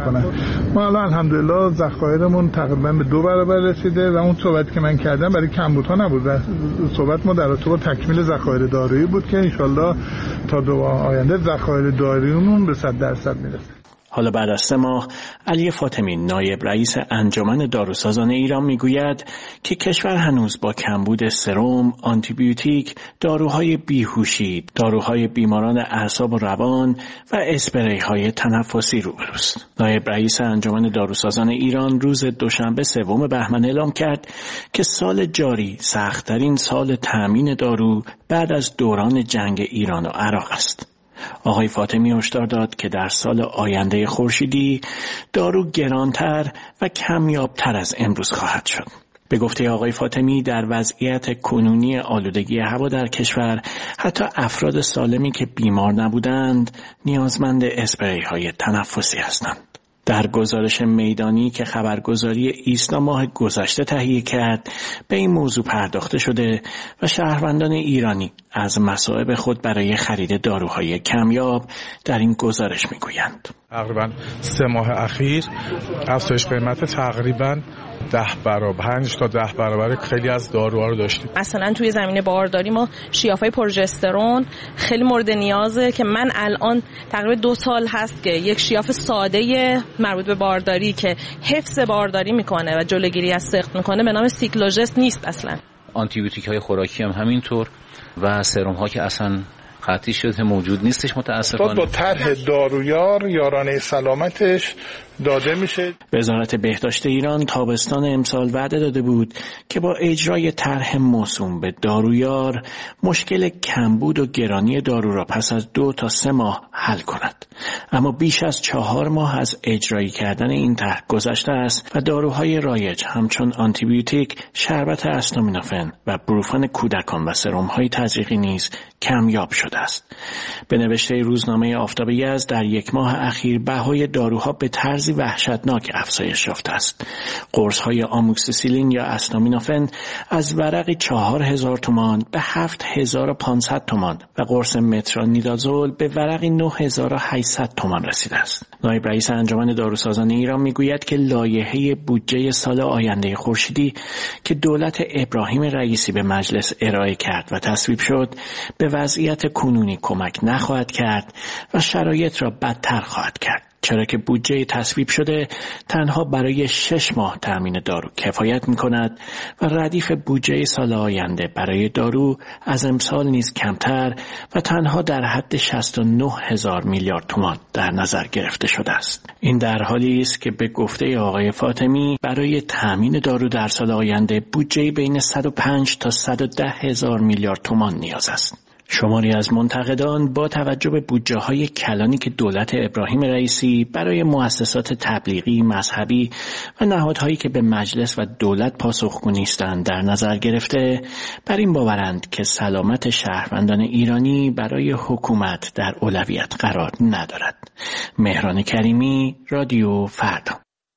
ما الان الحمدلله ذخایرمون تقریبا به دو برابر رسیده و اون صحبت که من کردم برای کمبودها نبود و صحبت ما در رابطه با تکمیل ذخایر دارویی بود که انشالله تا دو ماه آینده ذخایر داروییمون به صد درصد میرسه. حالا بعد از سه ماه علی فاطمی نایب رئیس انجمن داروسازان ایران میگوید که کشور هنوز با کمبود سرم، آنتیبیوتیک، داروهای بیهوشی، داروهای بیماران اعصاب و روان و اسپریهای تنفسی روبروست. نایب رئیس انجمن داروسازان ایران روز دوشنبه سوم بهمن اعلام کرد که سال جاری سخت‌ترین سال تامین دارو بعد از دوران جنگ ایران و عراق است. آقای فاطمی هشدار داد که در سال آینده خورشیدی دارو گرانتر و کمیابتر از امروز خواهد شد. به گفته آقای فاطمی در وضعیت کنونی آلودگی هوا در کشور حتی افراد سالمی که بیمار نبودند نیازمند اسپری های تنفسی هستند. در گزارش میدانی که خبرگزاری ایسنا ماه گذشته تهیه کرد به این موضوع پرداخته شده و شهروندان ایرانی از مصائب خود برای خرید داروهای کمیاب در این گزارش میگویند. تقریبا سه ماه اخیر افزایش قیمت تقریبا ده برابر پنج تا ده برابر خیلی از داروها رو داشتیم. مثلا توی زمینه بارداری ما شیافای پروژسترون خیلی مورد نیازه که من الان تقریبا دو سال هست که یک شیاف ساده مربوط به بارداری که حفظ بارداری میکنه و جلوگیری از سقط میکنه به نام سیکلوژست نیست اصلا. آنتیبیوتیک های خوراکی هم همینطور و سرم ها که اصلا قطعی شده موجود نیستش متاسفانه. با طرح دارویار یارانه سلامتش داده میشه. وزارت بهداشت ایران تابستان امسال وعده داده بود که با اجرای طرح موسوم به دارویار مشکل کمبود و گرانی دارو را پس از دو تا سه ماه حل کند. اما بیش از چهار ماه از اجرایی کردن این طرح گذشته است و داروهای رایج همچون آنتیبیوتیک، شربت استامینوفن و بروفن کودکان و سرم‌های تزریقی نیز کمیاب شده است. به نوشته روزنامه آفتاب یزد در یک ماه اخیر بهای داروها به طرزی وحشتناک افزایش یافته است. قرص‌های آموکسیسیلین یا استامینوفن از ورقی چهار هزار تومان به هفت هزار و پانصد تومان و قرص مترونیدازول به ورقی نه هزار و هشتصد تومان رسیده است. نایب رئیس انجمن داروسازان ایران میگوید که لایحه بودجه سال آینده خورشیدی که دولت ابراهیم رئیسی به مجلس ارائه کرد و تصویب شد به وضعیت کنونی کمک نخواهد کرد و شرایط را بدتر خواهد کرد، چرا که بودجه تصویب شده تنها برای شش ماه تامین دارو کفایت می‌کند و ردیف بودجه سال آینده برای دارو از امسال نیز کمتر و تنها در حد شصت و نه هزار میلیارد تومان در نظر گرفته شده است. این در حالی است که به گفته آقای فاطمی برای تامین دارو در سال آینده بودجه بین صد و پنج تا صد و ده هزار میلیارد تومان نیاز است. شماری از منتقدان با توجه به بودجه‌های کلانی که دولت ابراهیم رئیسی برای مؤسسات تبلیغی، مذهبی و نهادهایی که به مجلس و دولت پاسخگو نیستند در نظر گرفته، بر این باورند که سلامت شهروندان ایرانی برای حکومت در اولویت قرار ندارد. مهران کریمی، رادیو فردا.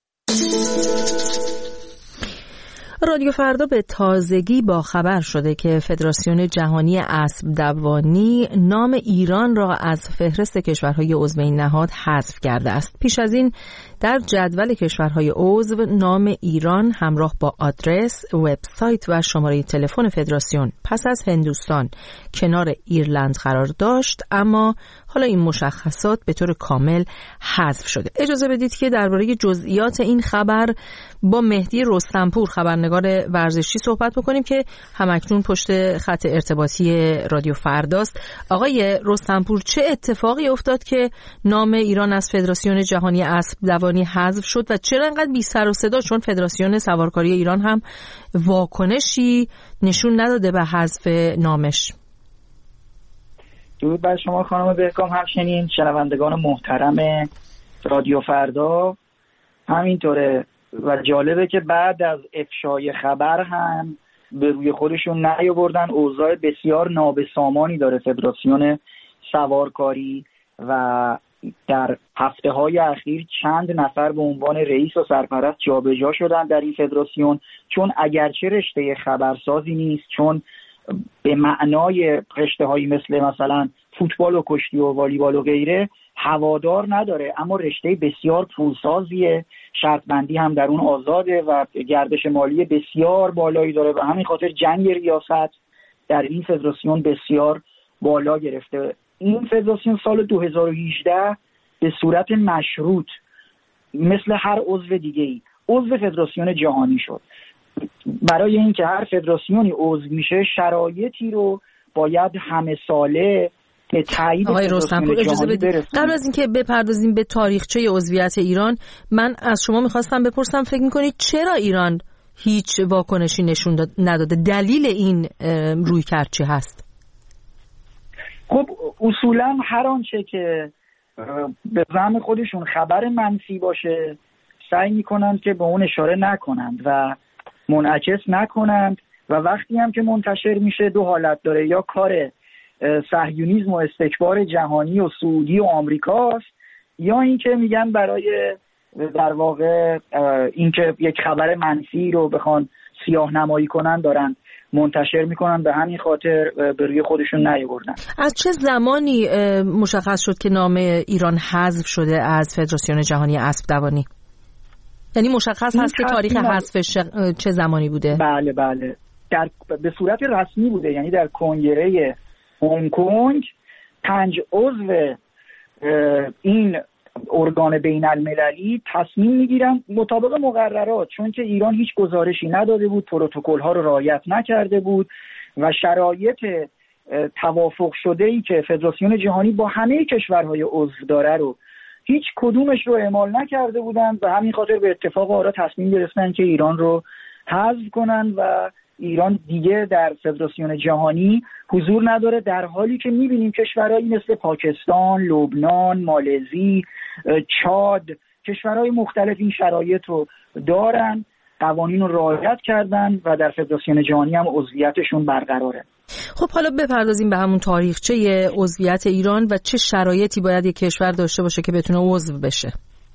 رادیو فردا به تازگی با خبر شده که فدراسیون جهانی اسب دوانی نام ایران را از فهرست کشورهای عضو این نهاد حذف کرده است. پیش از این در جدول کشورهای عضو نام ایران همراه با آدرس، وبسایت و شماره تلفن فدراسیون پس از هندوستان کنار ایرلند قرار داشت، اما حالا این مشخصات به طور کامل حذف شده. اجازه بدید که درباره جزئیات این خبر با مهدی رستمپور خبرنگار ورزشی صحبت بکنیم که همکنون پشت خط ارتباطی رادیو فرداست. آقای رستمپور، چه اتفاقی افتاد که نام ایران از فدراسیون جهانی اسب دوانی دوانی حذف شد و چرا انقدر بی سر و صدا؟ چون فدراسیون سوارکاری ایران هم واکنشی نشون نداده به حذف نامش. درود بر شما خانم بهکام، همچنین شنوندگان محترم رادیو فردا. همینطوره و جالبه که بعد از افشای خبر هم به روی خودشون نیاوردن. اوضاع بسیار نابسامانی داره فدراسیون سوارکاری و در هفته های اخیر چند نفر به عنوان رئیس و سرپرست جابجا شدن در این فدراسیون، چون اگرچه رشته خبرسازی نیست، چون به معنای رشته هایی مثل مثلا فوتبال و کشتی و والیبال و غیره هوادار نداره، اما رشته بسیار پولسازیه، شرط بندی هم در اون آزاده و گردش مالی بسیار بالایی داره و همین خاطر جنگ ریاست در این فدراسیون بسیار بالا گرفته. این فدراسیون سال دو هزار و هجده به صورت مشروط مثل هر عضو دیگه‌ای عضو فدراسیون جهانی شد. برای اینکه هر فدراسیونی عضو میشه شرایطی رو باید همه ساله به تایید آقای رستمپور اجازه بدید قبل از اینکه بپردازیم به تاریخچه عضویت ایران، من از شما میخواستم بپرسم فکر میکنید چرا ایران هیچ واکنشی نشون نداده؟ دلیل این رویکرد چی هست؟ خب اصولا هر آنچه که به زعم خودشون خبر منفی باشه سعی میکنند که به اون اشاره نکنند و منعکس نکنند و وقتی هم که منتشر میشه دو حالت داره، یا کار صهیونیسم و استکبار جهانی و سعودی و آمریکاست، یا اینکه میگن برای در واقع اینکه یک خبر منفی رو بخوان سیاه نمایی کنن دارن منتشر میکنن، به همین خاطر به روی خودشون نیاوردن. از چه زمانی مشخص شد که نام ایران حذف شده از فدراسیون جهانی اسب دوانی؟ یعنی مشخص هست که تاریخ حذفش چه زمانی بوده؟ بله بله در به صورت رسمی بوده، یعنی در کنگره هنگ کنگ پنج عضو این ارگان بین المللی تصمیم میگیرن مطابق مقررات، چون که ایران هیچ گزارشی نداده بود، پروتکل ها رو رعایت نکرده بود و شرایط توافق شده ای که فدراسیون جهانی با همه کشورهای عضو داره رو هیچ کدومش رو اعمال نکرده بودن و همین خاطر به اتفاق آرا تصمیم گرفتن که ایران رو حذف کنن و ایران دیگه در فدراسیون جهانی حضور نداره، در حالی که میبینیم کشورهایی مثل پاکستان، لبنان، مالزی، چاد، کشورهای مختلف این شرایط رو دارن، قوانین رو رعایت کردن و در فدراسیون جهانی هم عضویتشون برقراره. خب حالا بپردازیم به همون تاریخچه عضویت ایران و چه شرایطی باید یک کشور داشته باشه که بتونه عضو بشه.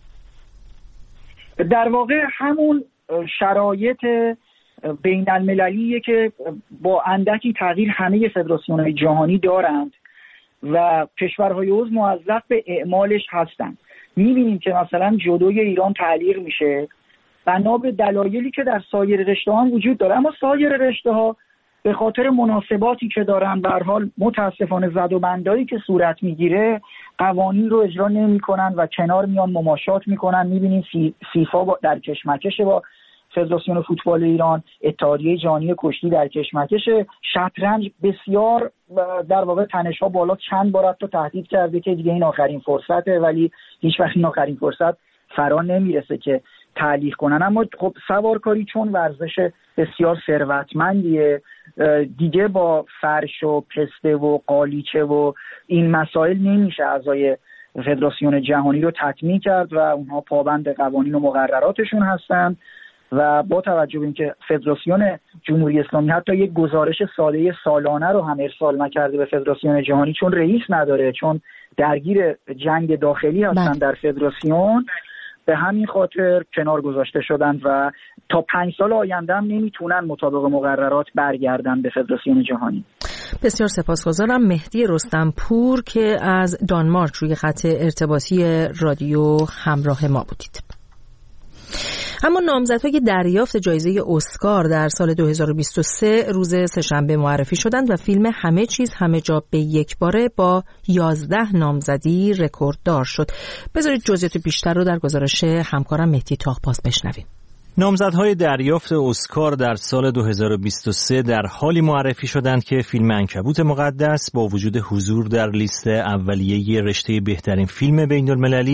در واقع همون شرایط بین المللیه که با اندکی تغییر همه فدراسیون‌های جهانی دارند و کشورهای عضو موظف به اعمالش هستند. می‌بینیم که مثلا جودوی ایران تعلیق میشه بنا به دلایلی که در سایر رشته‌ها هم وجود داره، اما سایر رشته‌ها به خاطر مناسباتی که دارن به هر حال متاسفانه زد و بندایی که صورت میگیره قوانین رو اجرا نمی‌کنن و کنار میان مماشات میکنن. می‌بینیم فیفا در کشمکش با فدراسیون فوتبال ایران، اتحادیه جهانی کشتی در کشمکش، شطرنج بسیار در واقع تنش‌ها بالا، چند بار حتی تهدید کرده که دیگه این آخرین فرصته، ولی هیچ وقت این آخرین فرصت فرا نمیرسه که تعلیق کنن. اما خب سوارکاری چون ورزش بسیار ثروتمندیه دیگه با فرش و پسته و قالیچه و این مسائل نمیشه اعضای فدراسیون جهانی رو تطمیع کرد و اونها پابند قوانین و مقرراتشون هستن و با توجه به اینکه فدراسیون جمهوری اسلامی حتی یک گزارش ساده سالانه رو هم ارسال نکرده به فدراسیون جهانی، چون رئیس نداره، چون درگیر جنگ داخلی هستن در فدراسیون، به همین خاطر کنار گذاشته شدن و تا پنج سال آینده هم نمیتونن مطابق مقررات برگردن به فدراسیون جهانی. بسیار سپاسگزارم. مهدی رستمپور که از دانمارک روی خط ارتباطی رادیو همراه ما بودید. اما نامزدهای دریافت جایزه اسکار در سال دو هزار و بیست و سه روز سه‌شنبه معرفی شدند و فیلم همه چیز همه جا به یک باره با یازده نامزدی رکورددار شد. بذارید جزئیات بیشتر رو در گزارش همکارم مهدی تاق‌پاس بشنویم. نامزدهای دریافت اسکار در سال دو هزار و بیست و سه در حالی معرفی شدند که فیلم عنکبوت مقدس با وجود حضور در لیست اولیه رشته بهترین فیلم بین‌المللی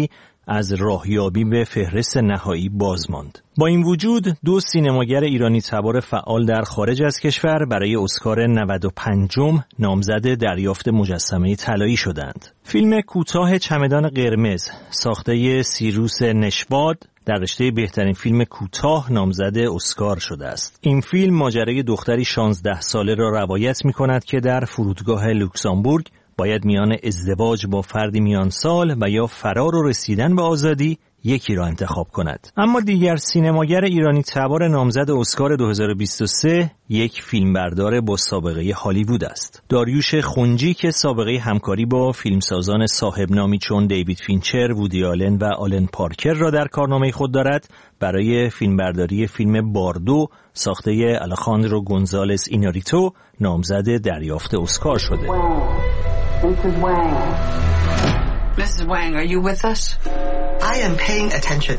از راهیابی به فهرست نهایی باز ماند. با این وجود دو سینماگر ایرانی تبار فعال در خارج از کشور برای اسکار نود و پنجم نامزد دریافت مجسمه طلایی شدند. فیلم کوتاه چمدان قرمز ساخته سیروس نشباد در رشته بهترین فیلم کوتاه نامزد اسکار شده است. این فیلم ماجرای دختری شانزده ساله را روایت می‌کند که در فرودگاه لوکزامبورگ باید میان ازدواج با فردی میان سال و یا فرار و رسیدن به آزادی یکی را انتخاب کند. اما دیگر سینماگر ایرانی تبار نامزد اسکار دو هزار و بیست و سه یک فیلمبردار با سابقه هالیوود است. داریوش خنجی که سابقه همکاری با فیلمسازان صاحب نامی چون دیوید فینچر، وودی آلن و آلن پارکر را در کارنامه خود دارد، برای فیلمبرداری فیلم باردو ساخته آلخاندرو گونزالس ایناریتو نامزد دریافت اسکار شده. Missus Wang. Missus Wang, are you with us? I am paying attention.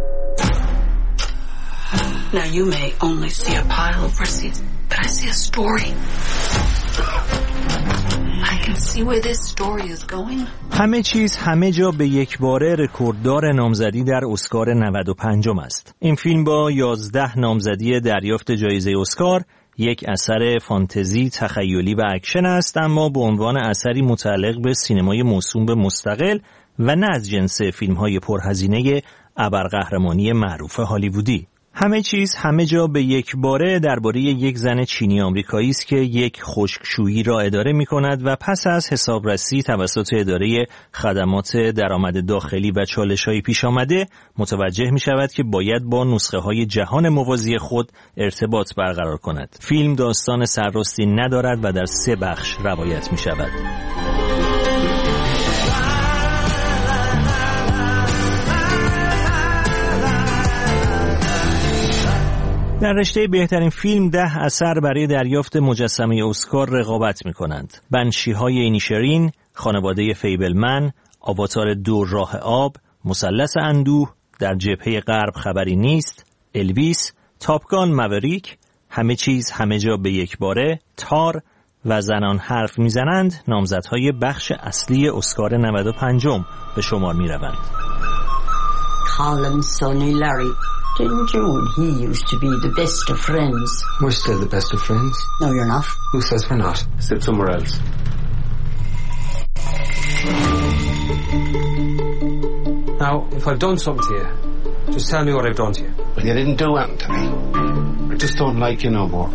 Now you may only see a pile of receipts, but I see a story. I can see where this story is going. همه چیز همه جا به یک باره رکورددار نامزدی در اسکار نود و پنجم است. این فیلم با یازده نامزدی دریافت جایزه اسکار یک اثر فانتزی، تخیلی و اکشن است، اما به عنوان اثری متعلق به سینمای موسوم به مستقل و نه از جنس فیلم‌های پرهزینه ابرقهرمانی معروف هالیوودی. همه چیز همه جا به یک باره درباره یک زن چینی آمریکایی است که یک خشکشویی را اداره می‌کند و پس از حسابرسی توسط اداره خدمات درآمد داخلی و چالش‌های پیش آمده متوجه می‌شود که باید با نسخه‌های جهان موازی خود ارتباط برقرار کند. فیلم داستان سرراستی ندارد و در سه بخش روایت می‌شود. در رشته بهترین فیلم ده اثر برای دریافت مجسمه اسکار رقابت می کنند. بنشی‌های اینیشرین، خانواده فیبلمن، آواتار دو راه آب، مثلث اندوه، در جبهه غرب خبری نیست، الویس، تاپگان موریک، همه چیز همه جا به یک باره، تار و زنان حرف میزنند نامزدهای بخش اصلی اسکار نود و پنجم به شمار می روند. Colin, Sonny, Larry. Didn't you and he used to be the best of friends? We're still the best of friends. No, you're not. Who says we're not? Sit somewhere else. Now, if I've done something to you, just tell me what I've done to you. Well, you didn't do anything to me. I just don't like you no more.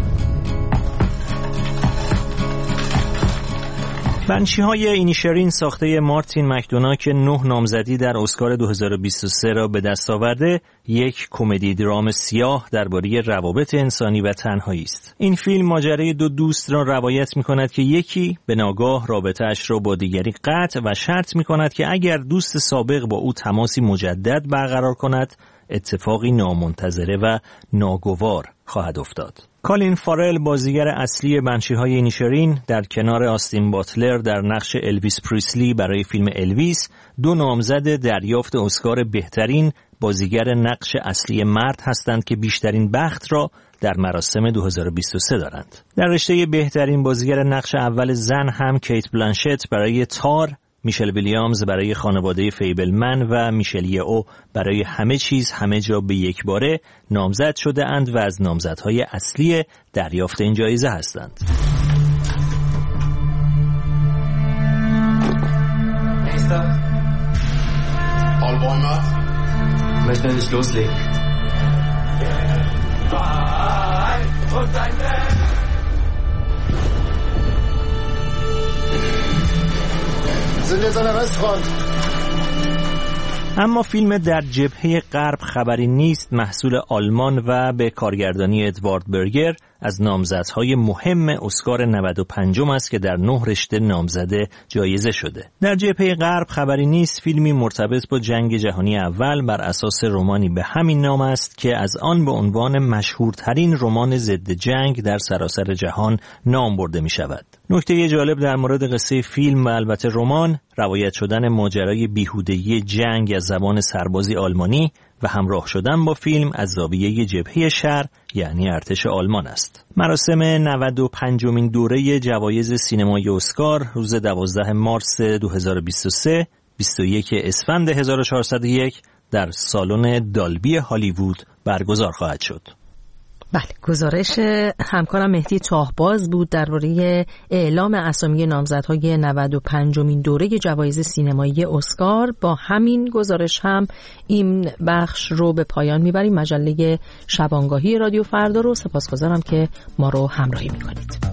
بنشی‌های اینیشرین ساخته مارتین مکدونا که نه نامزدی در اسکار دو هزار و بیست و سه را به دست آورده، یک کمدی درام سیاه درباره روابط انسانی و تنهایی است. این فیلم ماجرای دو دوست را روایت می‌کند که یکی به ناگاه رابطه‌اش را با دیگری قطع و شرط می‌کند که اگر دوست سابق با او تماسی مجدد برقرار کند، اتفاقی نامنتظره و ناگوار خواهد افتاد. کالین فارل بازیگر اصلی بنشی‌های اینیشرین در کنار آستین باتلر در نقش الویس پریسلی برای فیلم الویس دو نامزد دریافت اسکار بهترین بازیگر نقش اصلی مرد هستند که بیشترین بخت را در مراسم دو هزار و بیست و سه دارند. در رشته بهترین بازیگر نقش اول زن هم کیت بلانشت برای تار، میشل ویلیامز برای خانواده فیبلمن و میشل یئو برای همه چیز همه جا به یک باره نامزد شده اند و از نامزدهای اصلی دریافت این جایزه هستند. اما فیلم در جبهه غرب خبری نیست محصول آلمان و به کارگردانی ادوارد برگر از نامزدهای مهم اسکار نود و پنجم است که در نه رشته نامزده جایزه شده. در جبهه غرب خبری نیست فیلمی مرتبط با جنگ جهانی اول بر اساس رمانی به همین نام است که از آن به عنوان مشهورترین رمان ضد جنگ در سراسر جهان نام برده می شود. نکته جالب در مورد قصه فیلم و البته رمان روایت شدن ماجرای بیهودگی جنگ از زبان سربازی آلمانی و همراه شدن با فیلم از زاویه جبهه شر یعنی ارتش آلمان است. مراسم نود و پنجمین دوره جوایز سینمای اسکار روز دوازدهم مارس دو هزار و بیست و سه بیست و یک اسفند هزار و چهارصد و یک در سالن دالبی هالیوود برگزار خواهد شد. بله، گزارش همکارم مهدی تاهباز بود درباره اعلام اسامی نامزدهای نود و پنجمین دوره جوایز سینمایی اسکار. با همین گزارش هم این بخش رو به پایان میبریم. مجله شبانگاهی رادیو فردا رو سپاسگزارم که ما رو همراهی میکنید.